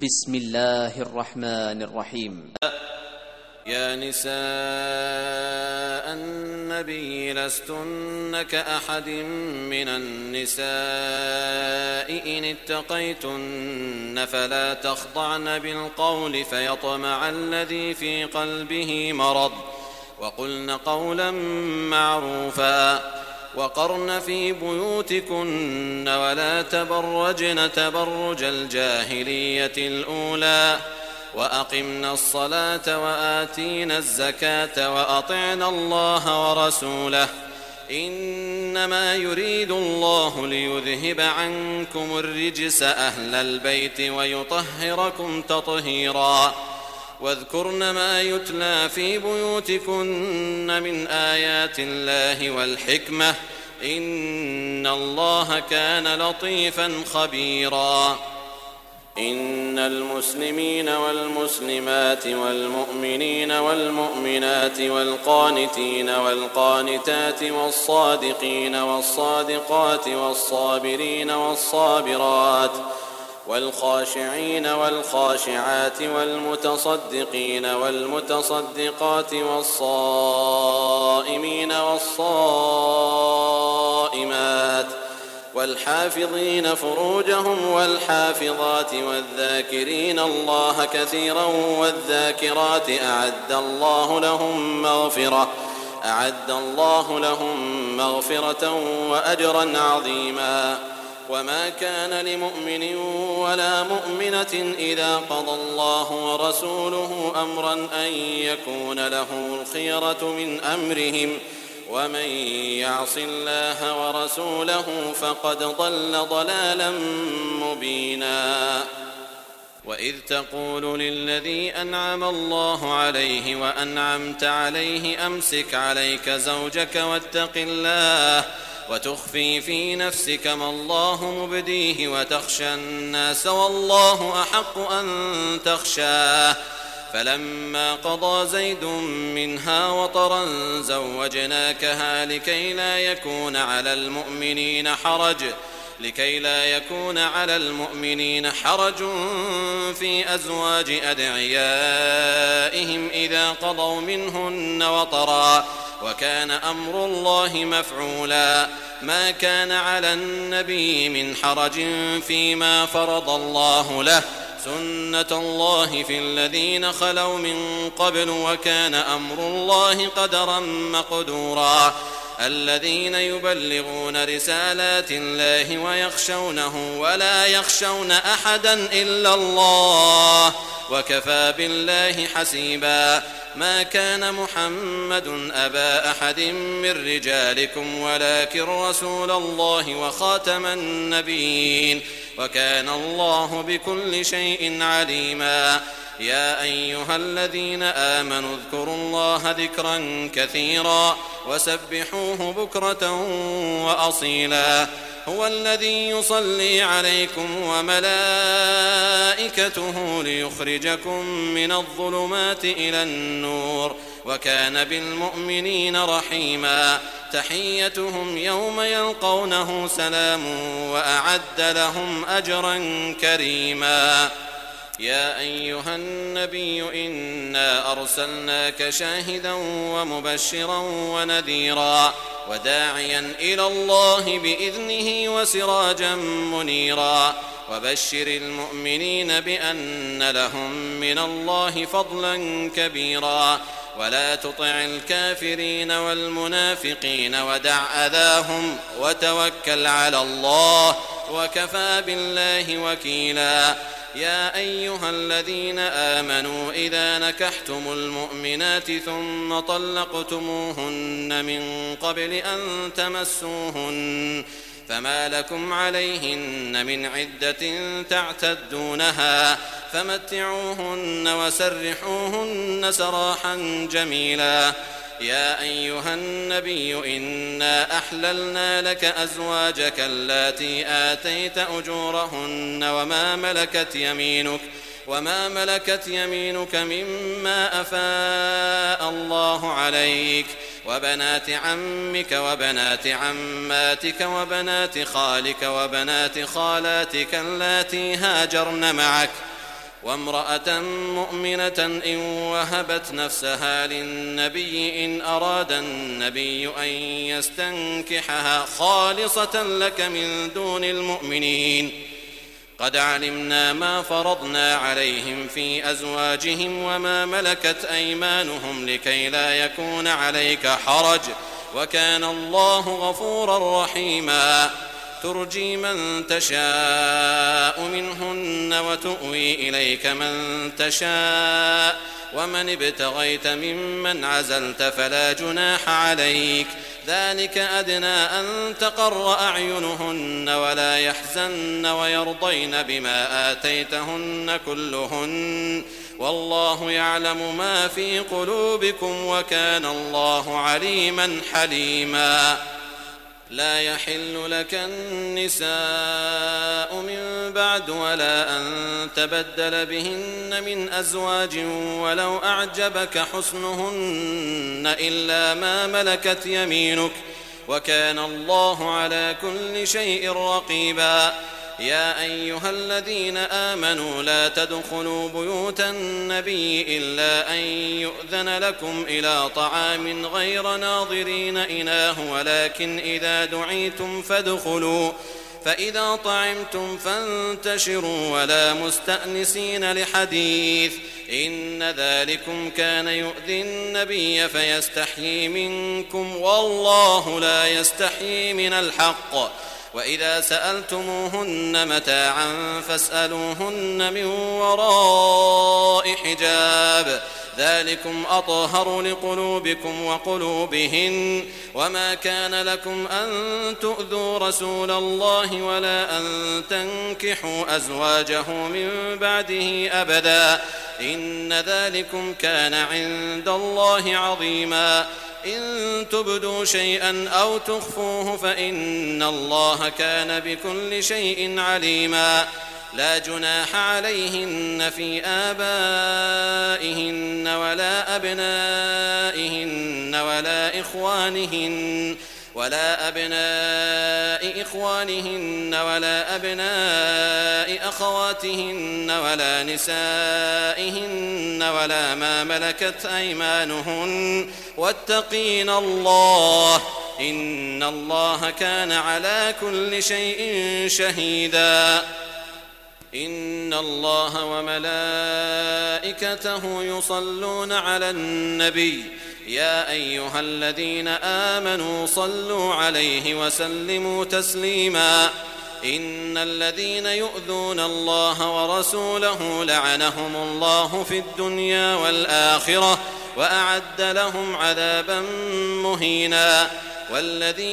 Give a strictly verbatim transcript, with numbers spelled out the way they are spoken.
بسم الله الرحمن الرحيم. يا نساء النبي لستن كأحد من النساء إن اتقيتن فلا تخضعن بالقول فيطمع الذي في قلبه مرض وقلن قولا معروفا وقرن في بيوتكن ولا تبرجن تبرج الجاهلية الأولى وأقمنا الصلاة وآتينا الزكاة وأطعنا الله ورسوله إنما يريد الله ليذهب عنكم الرجس أهل البيت ويطهركم تطهيرا واذكرن ما يتلى في بيوتكن من آيات الله والحكمة إن الله كان لطيفا خبيرا. إن المسلمين والمسلمات والمؤمنين والمؤمنات والقانتين والقانتات والصادقين والصادقات والصابرين والصابرات والخاشعين والخاشعات والمتصدقين والمتصدقات والصائمين والصائمات والحافظين فروجهم والحافظات والذاكرين الله كثيرا والذاكرات أعد الله لهم مغفرة أعد الله لهم مغفرة وأجرا عظيما. وما كان لمؤمن ولا مؤمنة إذا قضى الله ورسوله أمرا أن يكون له الخيرة من أمرهم ومن يعص الله ورسوله فقد ضل ضلالا مبينا. وإذ تقول للذي أنعم الله عليه وأنعمت عليه أمسك عليك زوجك واتق الله وتخفي في نفسك ما الله مبديه وتخشى الناس والله أحق أن تخشاه فلما قضى زيد منها وطرا زوجناكها لكي لا يكون على المؤمنين حرج لكي لا يكون على المؤمنين حرج في أزواج أدعيائهم إذا قضوا منهن وطرا وكان أمر الله مفعولا. ما كان على النبي من حرج فيما فرض الله له سنة الله في الذين خلوا من قبل وكان أمر الله قدرا مقدورا. الذين يبلغون رسالات الله ويخشونه ولا يخشون أحدا إلا الله وكفى بالله حسيبا. ما كان محمد أبا أحد من رجالكم ولكن رسول الله وخاتم النبيين وكان الله بكل شيء عليما. يا أيها الذين آمنوا اذكروا الله ذكرا كثيرا وسبحوه بكرة وأصيلا. هو الذي يصلي عليكم وملائكته ليخرجكم من الظلمات إلى النور وكان بالمؤمنين رحيما. تحيتهم يوم يلقونه سلام وأعد لهم أجرا كريما. يا أيها النبي إنا أرسلناك شاهدا ومبشرا ونذيرا وداعيا إلى الله بإذنه وسراجا منيرا. وبشر المؤمنين بأن لهم من الله فضلا كبيرا. ولا تطع الكافرين والمنافقين ودع أذاهم وتوكل على الله وكفى بالله وكيلا. يا أيها الذين آمنوا إذا نكحتم المؤمنات ثم طلقتموهن من قبل أن تمسوهن فما لكم عليهن من عدة تعتدونها فمتعوهن وسرحوهن سراحا جميلا. يا أيها النبي إنا أحللنا لك أزواجك اللاتي آتيت أجورهن وما ملكت يمينك وما ملكت يمينك مما أفاء الله عليك وبنات عمك وبنات عماتك وبنات خالك وبنات خالاتك اللاتي هاجرن معك وامرأة مؤمنة إن وهبت نفسها للنبي إن أراد النبي أن يستنكحها خالصة لك من دون المؤمنين. قد علمنا ما فرضنا عليهم في أزواجهم وما ملكت أيمانهم لكي لا يكون عليك حرج، وكان الله غفورا رحيما. ترجي من تشاء منهن وتؤوي إليك من تشاء، ومن ابتغيت ممن عزلت فلا جناح عليك، ذلك أدنى أن تقر أعينهن ولا يحزن ويرضين بما آتيتهن كلهن، والله يعلم ما في قلوبكم وكان الله عليما حليما. لا يحل لك النساء من بعد ولا أن تبدل بهن من أزواج ولو أعجبك حسنهن إلا ما ملكت يمينك، وكان الله على كل شيء رقيبا. يا أيها الذين آمنوا لا تدخلوا بيوت النبي إلا أن يؤذن لكم إلى طعام غير ناظرين إناه، ولكن إذا دعيتم فادخلوا، فإذا طعمتم فانتشروا ولا مستأنسين لحديث، إن ذلكم كان يؤذي النبي فيستحيي منكم، والله لا يستحيي من الحق. وإذا سألتموهن متاعا فاسألوهن من وراء حجاب، ذلكم أطهر لقلوبكم وقلوبهن. وما كان لكم أن تؤذوا رسول الله ولا أن تنكحوا أزواجه من بعده أبدا، إن ذلكم كان عند الله عظيما. إن تبدوا شيئا أو تخفوه فإن الله كان بكل شيء عليما. لا جناح عليهن في آبائهن ولا أبنائهن ولا إخوانهن ولا أبناء إخوانهن ولا أبناء أخواتهن ولا نسائهن ولا ما ملكت أيمانهن، واتقين الله إن الله كان على كل شيء شهيدا. إن الله وملائكته يصلون على النبي يا أيها الذين آمنوا صلوا عليه وسلموا تسليما. إن الذين يؤذون الله ورسوله لعنهم الله في الدنيا والآخرة وأعد لهم عذابا مهينا. والذين